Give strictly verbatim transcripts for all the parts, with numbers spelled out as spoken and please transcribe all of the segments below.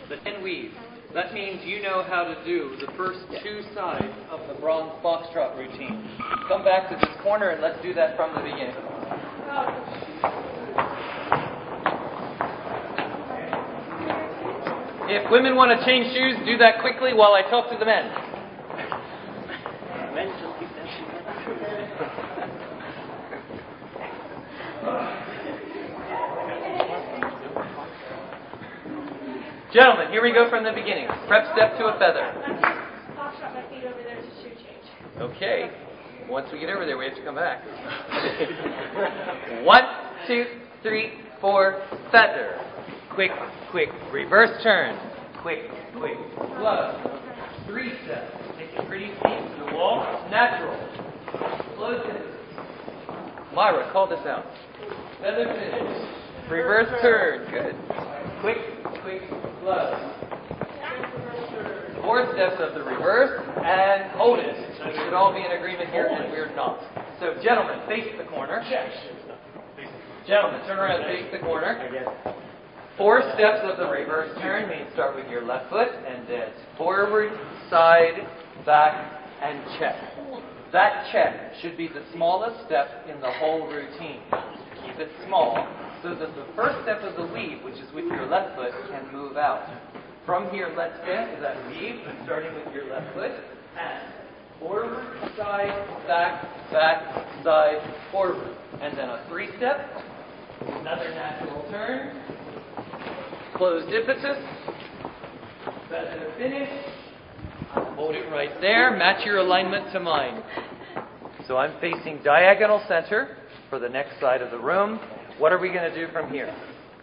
the ten weaves. That means you know how to do the first two sides of the bronze foxtrot routine. Come back to this corner and let's do that from the beginning. If women want to change shoes, do that quickly while I talk to the men. Men just keep dancing. Gentlemen, here we go from the beginning. Prep step to a feather. Foxtrot my feet over there to shoe change. Okay. Once we get over there, we have to come back. One, two, three, four, feather. Quick, quick, reverse turn. Quick, quick, slow. Three steps. Take your pretty feet to the wall. Natural. Close it. Myra, call this out. Feather finish. Reverse turn. Good. Quick, quick, slow. Four steps of the reverse and hold it. We should all be in agreement here, and we're not. So, gentlemen, face the corner. Gentlemen, turn around and face the corner. Four steps of the reverse turn means start with your left foot and dance forward, side, back, and check. That check should be the smallest step in the whole routine. Keep it small so that the first step of the weave, which is with your left foot, can move out. From here, let's dance to that weave, starting with your left foot, and forward, side, back, back, side, forward. And then a three-step, another natural turn, closed impetus, feather finish, hold it right there, match your alignment to mine. So I'm facing diagonal center for the next side of the room. What are we going to do from here?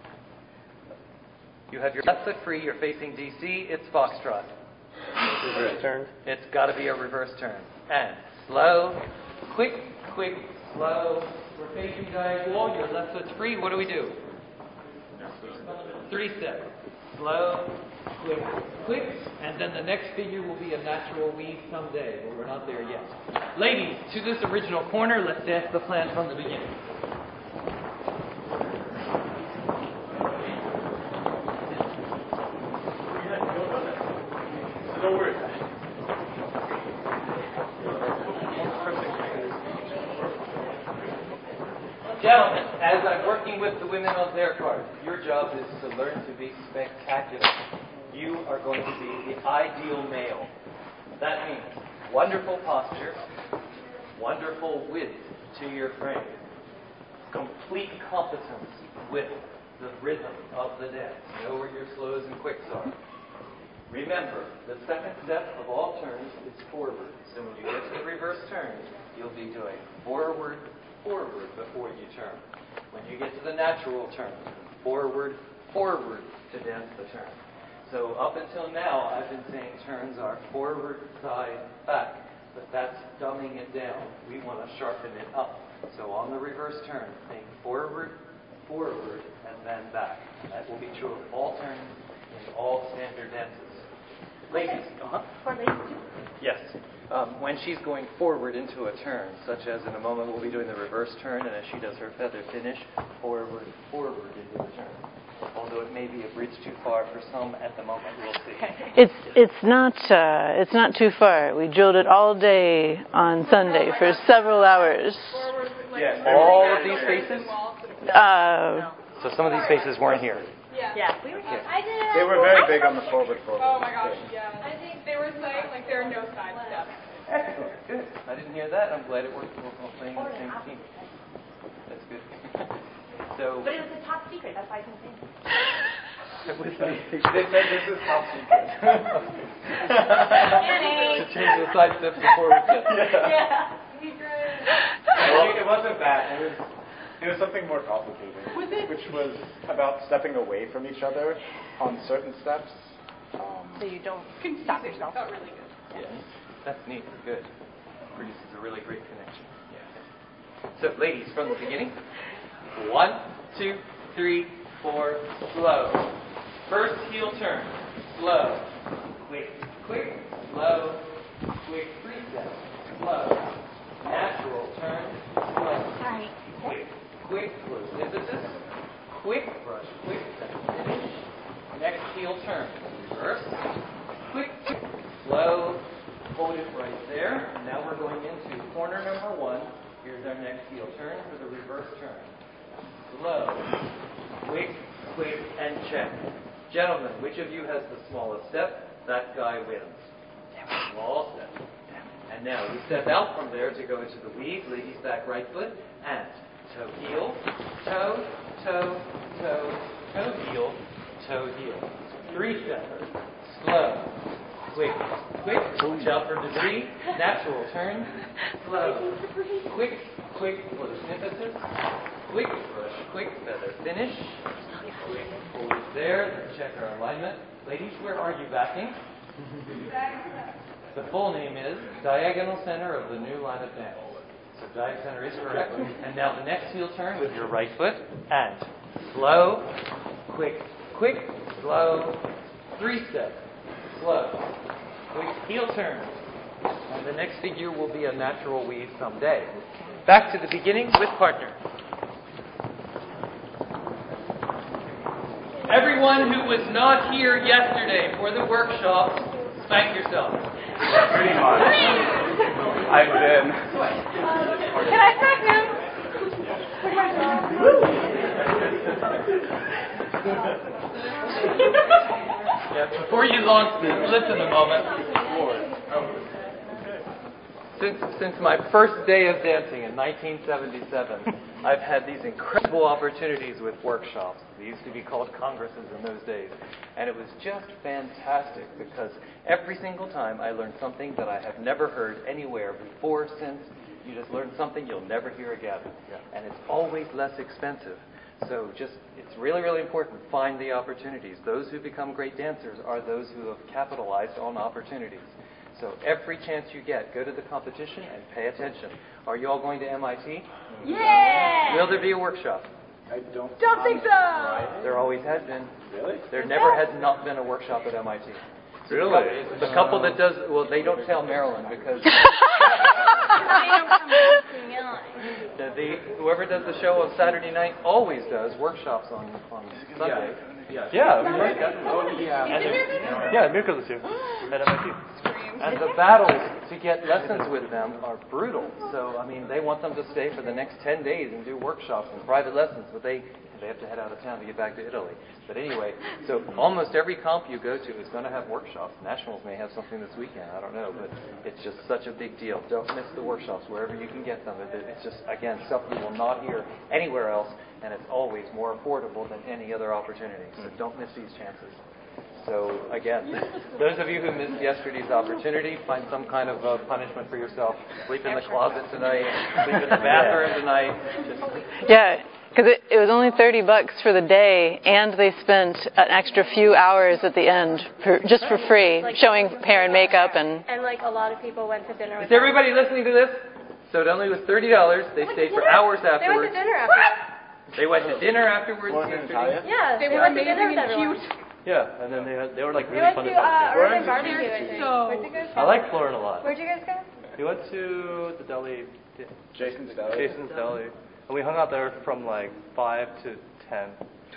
You have your left foot free, you're facing D C, it's foxtrot. Reverse turn. It's got to be a reverse turn. And slow, quick, quick, slow. We're facing diagonal, your left foot's free. What do we do? Three steps. Slow, quick, quick. And then the next figure will be a natural weave someday, but we're not there yet. Ladies, to this original corner, let's dance the plan from the beginning. No worries. Gentlemen, as I'm working with the women on their part, your job is to learn to be spectacular. You are going to be the ideal male. That means wonderful posture, wonderful width to your frame, complete competence with the rhythm of the dance. Know where your slows and quicks are. Remember, the second step of all turns is forward. So when you get to the reverse turn, you'll be doing forward, forward before you turn. When you get to the natural turn, forward, forward to dance the turn. So up until now, I've been saying turns are forward, side, back. But that's dumbing it down. We want to sharpen it up. So on the reverse turn, think forward, forward, and then back. That will be true of all turns in all standard dances. Ladies, uh-huh. For ladies too? Yes. Um, when she's going forward into a turn, such as in a moment we'll be doing the reverse turn, and as she does her feather finish, forward, forward into the turn. Although it may be a bridge too far for some at the moment, we'll see. It's it's not uh, it's not too far. We drilled it all day on Sunday for several hours. Yes. All of these faces? Uh, So some of these faces weren't here. Yeah. Yeah. We were here. I did. They were very big on the forward forward. Oh my gosh, yeah. I think they were saying like there are no side steps. Excellent. Good. I didn't hear that. I'm glad it worked. We're all playing the same team. That's good. So. But it was a top secret. That's why I couldn't say it. They said this is top secret. To change the side steps to forward steps. Yeah. Yeah. Well, it wasn't that. It was. It was something more complicated, Was it? which was about stepping away from each other on certain steps. Um, So you don't Confusing. stop yourself. Felt really good. Yes. That's neat. Good. Produces a really great connection. Yes. So, ladies, from the beginning. One, two, three, four, slow. First heel turn. Slow. Quick, quick, slow. Quick, three steps. Slow. Natural turn. Slow. Sorry. Quick, quick, close impetus. Quick brush, quick step finish. next heel turn. Reverse. Quick, slow. Hold it right there. Now we're going into corner number one. Here's our next heel turn for the reverse turn. Slow. Quick, quick, and check. Gentlemen, which of you has the smallest step? That guy wins. Small step. And now we step out from there to go into the weave. Ladies back right foot. And toe, heel. Toe, toe, toe, toe, heel, toe, heel. Three steppers. Slow. Quick, quick. Watch out for debris. Natural turn. Slow. Quick, quick for the synthesis. Quick brush, quick feather finish. Quick, hold it there. Let's check our alignment. Ladies, where are you backing? The full name is Diagonal Center of the New Line of Dance. So diag center is correct. And now the next heel turn with your right foot. And slow, quick, quick, slow, three step, slow, quick heel turn. And the next figure will be a natural weave someday. Back to the beginning with partner. Everyone who was not here yesterday for the workshop, spank yourself. Pretty much. I've been. Can I smack him? Yeah, before you launch this, listen a moment. Since, since my first day of dancing in nineteen seventy-seven, I've had these incredible opportunities with workshops. They used to be called congresses in those days. And it was just fantastic because every single time I learned something that I have never heard anywhere before, since. You just learn something you'll never hear again. Yeah. And it's always less expensive. So just, it's really, really important. Find the opportunities. Those who become great dancers are those who have capitalized on opportunities. So every chance you get, go to the competition and pay attention. Are you all going to M I T? Yeah! Will there be a workshop? I don't. Don't think so! Right. There always has been. Really? There never has not been a workshop at M I T. Really? The couple that does, well, they don't tell Marilyn because the, the, whoever does the show on Saturday night always does workshops on, on Sunday. Yeah. Yeah, we were, Oh, yeah. And the, yeah, Mirko is here at M I T. and the battles to get lessons with them are brutal. So, I mean, they want them to stay for the next ten days and do workshops and private lessons, but they they have to head out of town to get back to Italy. But anyway, so almost every comp you go to is going to have workshops. Nationals may have something this weekend, I don't know, but it's just such a big deal. Don't miss the workshops wherever you can get them. It's just, again, stuff you will not hear anywhere else, and it's always more affordable than any other opportunity. So don't miss these chances. So again, those of you who missed yesterday's opportunity, find some kind of uh, punishment for yourself. Sleep in the closet tonight, sleep in the bathroom tonight. Just Yeah, because it, it was only thirty bucks for the day, and they spent an extra few hours at the end for, just for free, showing hair and makeup and. And like a lot of people went to dinner with Is everybody listening to this? So it only was thirty dollars. They stayed for hours They went afterwards. to dinner afterwards. They went to dinner afterwards. What in Italia? Yeah, They they were went to dinner amazing with and everyone. cute. Yeah, and then they had, they were like We really went fun to to talk uh, to. Urban Barbecue, I think. So- Where'd you guys go? I like Florida a lot. Where'd you guys go? We went to the deli, Jason's Deli. Jason's Deli, and we hung out there from like five to ten.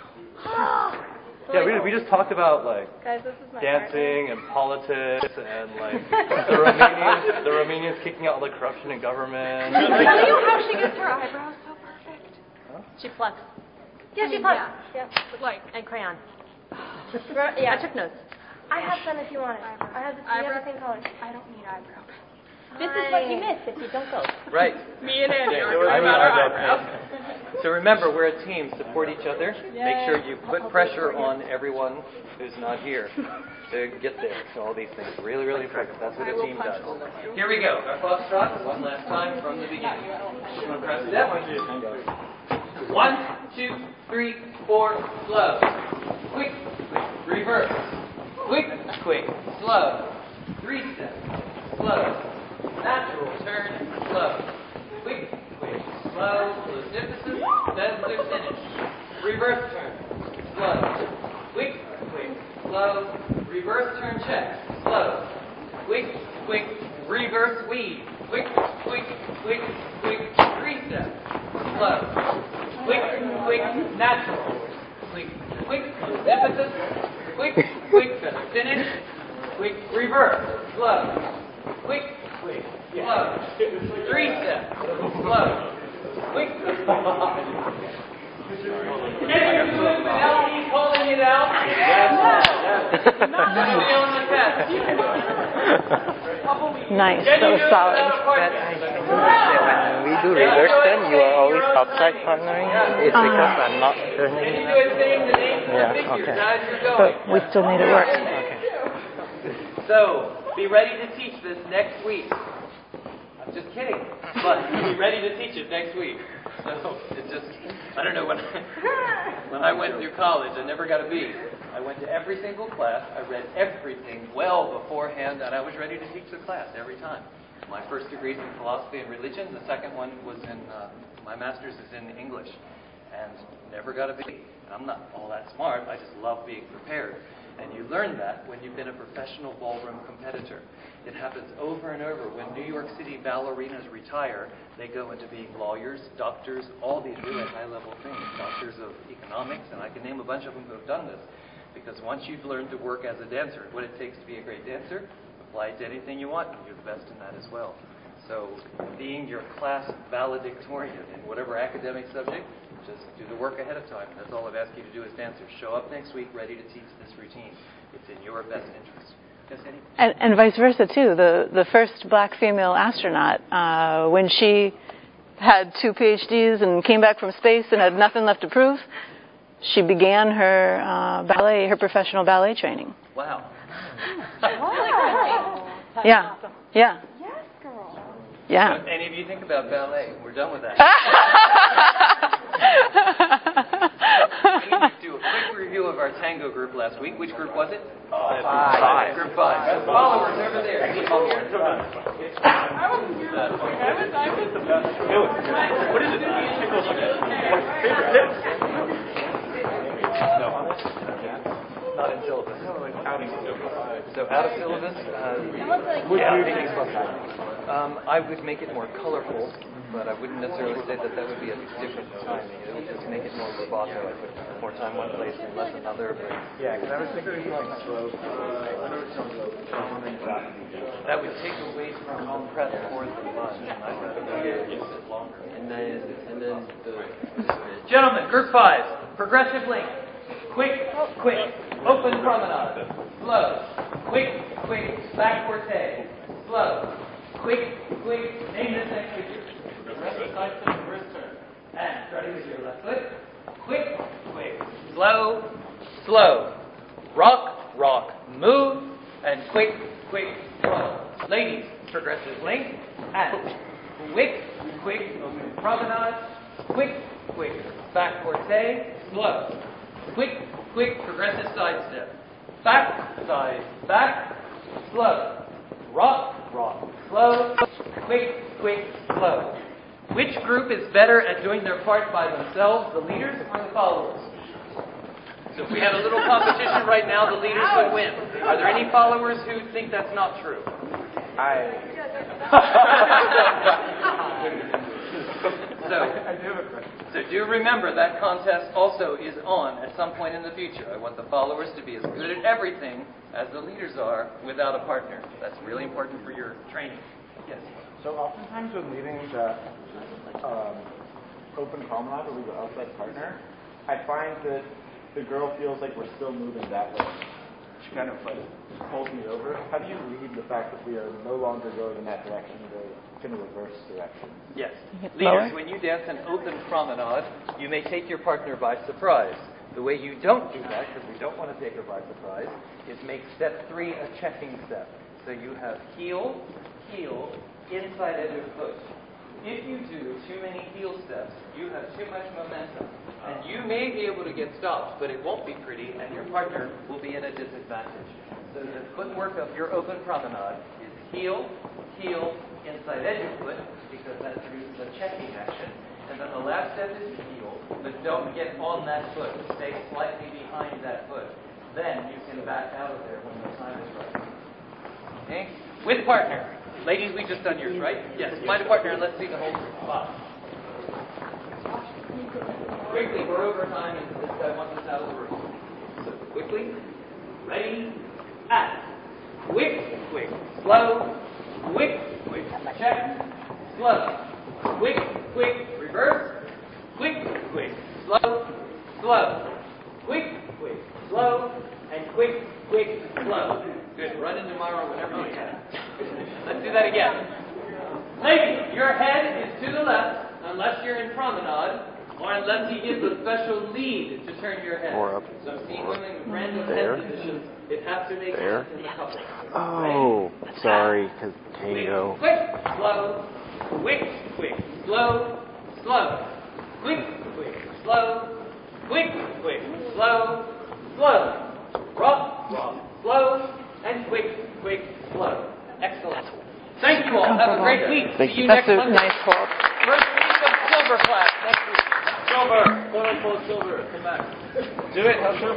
Yeah, we we just talked about like Guys, this is my dancing and politics and like the Romanians, the Romanians kicking out all the corruption in government. Tell you how she gets her eyebrows so perfect. She plucks. Yeah, she plucked. Yeah. Like, And crayon. Right, yeah. I took notes. I have some if you want it. I have the, we have the same color. I don't need eyebrows. This is what you miss if you don't go. Right. Me and Andy Yeah, arguing I about our mean, eyebrows. So remember, we're a team. Support each other. Make sure you put pressure on everyone who's not here to get there. So all these things are really, really important. That's what a team does. Here we go. Our foxtrot. One last time from the beginning. You want to press that one? One, two, three, four, slow. Quick, quick, reverse. Quick, quick, slow. Three steps, slow. Natural turn, slow. Quick, quick, slow. Lucificus, Besler finish. Reverse turn, slow. Quick, quick, slow. Reverse turn check, slow. Quick, quick, reverse weave. Quick, quick, quick, quick, three steps, slow. Quick, quick, natural. Quick, quick, emphasis. quick, quick, feather finish, quick, reverse, slow, quick, quick, slow, three steps, slow, quick. Can you do it without me calling it out? Yes. Not going to be on the test. Nice. That was solid. When we do reverse turn, you are always outside cornering. It's because I'm not turning. Can you do it saying the names of the Yeah, figures okay. as you're going? But we still made it work. So, be ready to teach this next week. I'm just kidding. But be ready to teach it next week. So, it just, I don't know, when I, when I went through college, I never got a B. I went to every single class. I read everything well beforehand, and I was ready to teach the class every time. My first degree is in philosophy and religion. The second one was in, uh, my master's is in English. And never got a B. I'm not all that smart. I just love being prepared. And you learn that when you've been a professional ballroom competitor. It happens over and over. When New York City ballerinas retire, they go into being lawyers, doctors, all these really high-level things. Doctors of economics, and I can name a bunch of them who have done this. Because once you've learned to work as a dancer, what it takes to be a great dancer, apply it to anything you want, and you're the best in that as well. So being your class valedictorian in whatever academic subject, just do the work ahead of time. That's all I've asked you to do as dancers. Show up next week ready to teach this routine. It's in your best interest. Yes, Eddie? And, and vice versa, too. The, the first black female astronaut, uh, when she had two P H Ds and came back from space and had nothing left to prove, she began her uh, ballet, her professional ballet training. Wow. Wow. Yeah. Yeah. Yes, girl. Yeah. Don't any of you think about ballet? We're done with that. We need to do a quick review of our tango group last week. Which group was it? Five. Five. Group five. Followers over there. I wasn't here last week. I was, I was. What is it? No. Not in syllabus. So out of syllabus, uh, yeah. Um, I would make it more colorful, but I wouldn't necessarily say that that would be a different timing. It would just make it more robotic. I put more time one place and less another. But Yeah, because I was thinking like slow. That would take away from home prep for the lunch, and I'd rather make it a little bit longer. And then, and then the. Gentlemen, group five, progressive link. Quick, quick, open promenade. Slow, quick, quick, back forte. Slow, quick, quick, name this next figure. Progressive side step, reverse turn. And starting with your left foot. Quick, quick, slow, slow. Rock, rock, move, and quick, quick, slow. Ladies, progressive link. And quick, quick, open promenade. Quick, quick, back forte. Slow. Quick, quick, progressive side step. Back, side, back, slow. Rock, rock, slow. Quick, quick, slow. Which group is better at doing their part by themselves, the leaders or the followers? So if we had a little competition right now, the leaders would win. Are there any followers who think that's not true? I. So, so do remember that contest also is on at some point in the future. I want the followers to be as good at everything as the leaders are without a partner. That's really important for your training. Yes? So oftentimes when leading the um, open promenade or we go outside partner, I find that the girl feels like we're still moving that way. She kind of like pulls me over. How do you read the fact that we are no longer going in that direction, going in a reverse direction? Yes. Lower. Leaders, when you dance an open promenade, you may take your partner by surprise. The way you don't do that, because we don't want to take her by surprise, is make step three a checking step. So you have heel, heel, inside edge of foot. If you do too many heel steps, you have too much momentum. And you may be able to get stopped, but it won't be pretty, and your partner will be at a disadvantage. So the footwork of your open promenade is heel, heel, inside edge of foot, because that produces a checking action. And then the last step is heel, but don't get on that foot. Stay slightly behind that foot. Then you can back out of there when the time is right. Okay? With partner. Ladies, we just done yours, right? Yes. Find a partner and let's see the whole spot. Quickly, we're over time, and this guy wants us out of the room. So quickly, Ready? Act. Quick, quick, slow. Quick, quick, check. Slow. Quick, quick, reverse. Quick, quick, slow. Slow. Quick, quick, slow. And quick, quick, slow. Good. Run in tomorrow whenever you can. Let's do that again. Ladies, your head is to the left unless you're in promenade or unless he gives a special lead to turn your head. Or up. So I'm seeing women with random There. head positions. It has to make There. sense in the couple. Oh, sorry, because tango. Quick, quick, slow. Quick, quick, slow. Slow. Quick, quick, slow. Quick, quick, slow. Slow. Rough, rough, slow. And quick, quick, slow. Excellent. Thank you all. Have a great week. Thank See you you. next That's a Monday. nice hold. First week of silver class next week. Silver. Quote unquote silver. Come back. Do it. How silver?